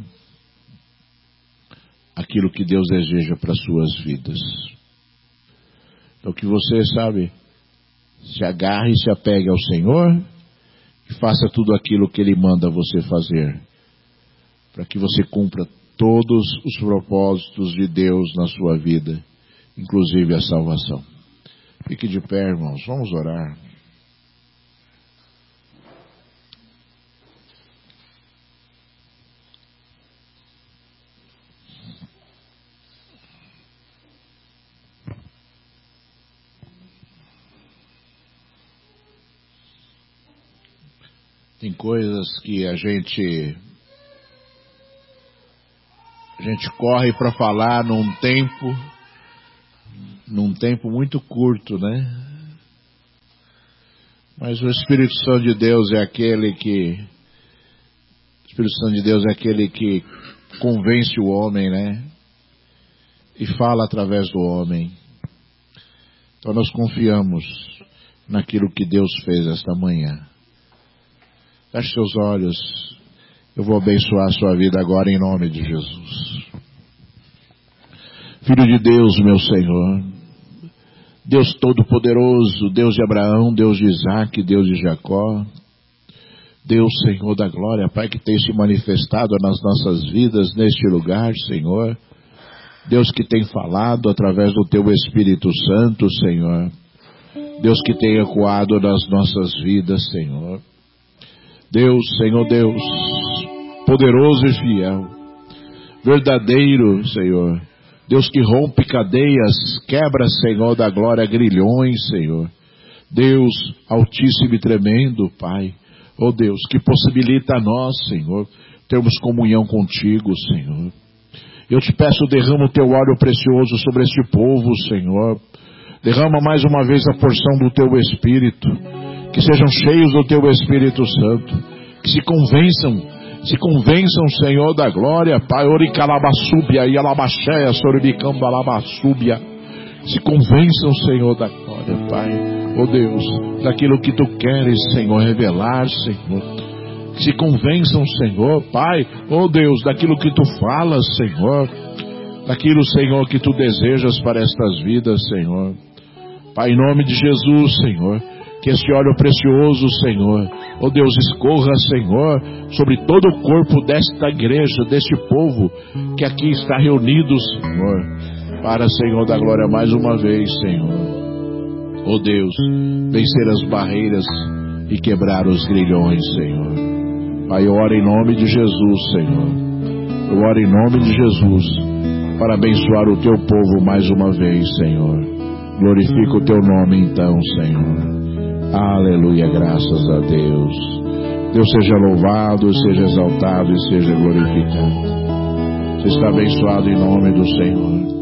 aquilo que Deus deseja para as suas vidas. Então que você, sabe, se agarre e se apegue ao Senhor e faça tudo aquilo que Ele manda você fazer, para que você cumpra todos os propósitos de Deus na sua vida, inclusive a salvação. Fique de pé, irmãos, vamos orar. Tem coisas que a gente corre para falar num tempo muito curto, né? Mas o Espírito Santo de Deus é aquele que convence o homem, né? E fala através do homem. Então nós confiamos naquilo que Deus fez esta manhã. Feche seus olhos. Eu vou abençoar a sua vida agora em nome de Jesus. Filho de Deus, meu Senhor, Deus Todo-Poderoso, Deus de Abraão, Deus de Isaac, Deus de Jacó, Deus, Senhor da glória, Pai, que tem se manifestado nas nossas vidas neste lugar, Senhor. Deus que tem falado através do Teu Espírito Santo, Senhor. Deus que tem ecoado nas nossas vidas, Senhor. Deus, Senhor Deus, poderoso e fiel, verdadeiro, Senhor. Deus que rompe cadeias, quebra, Senhor da glória, grilhões, Senhor. Deus altíssimo e tremendo, Pai. Oh Deus, que possibilita a nós, Senhor, termos comunhão contigo, Senhor. Eu te peço, derrama o teu óleo precioso sobre este povo, Senhor. Derrama mais uma vez a porção do teu Espírito. Que sejam cheios do teu Espírito Santo. Que se convençam, Se convençam, Senhor da glória, Pai, oricalabassúbia e alabaxéia, soribicambalabassúbia. Se convençam, Senhor da glória, Pai, oh Deus, daquilo que Tu queres, Senhor, revelar, Senhor. Se convençam, Senhor, Pai, oh Deus, daquilo que Tu falas, Senhor, daquilo, Senhor, que Tu desejas para estas vidas, Senhor. Pai, em nome de Jesus, Senhor, que este óleo precioso, Senhor, oh Deus, escorra, Senhor, sobre todo o corpo desta igreja, deste povo que aqui está reunido, Senhor, para, Senhor da glória, mais uma vez, Senhor, oh Deus, vencer as barreiras e quebrar os grilhões, Senhor. Pai, eu oro em nome de Jesus, Senhor, eu oro em nome de Jesus, para abençoar o Teu povo mais uma vez, Senhor. Glorifica o Teu nome então, Senhor. Aleluia, graças a Deus. Deus seja louvado, seja exaltado e seja glorificado. Você está abençoado em nome do Senhor.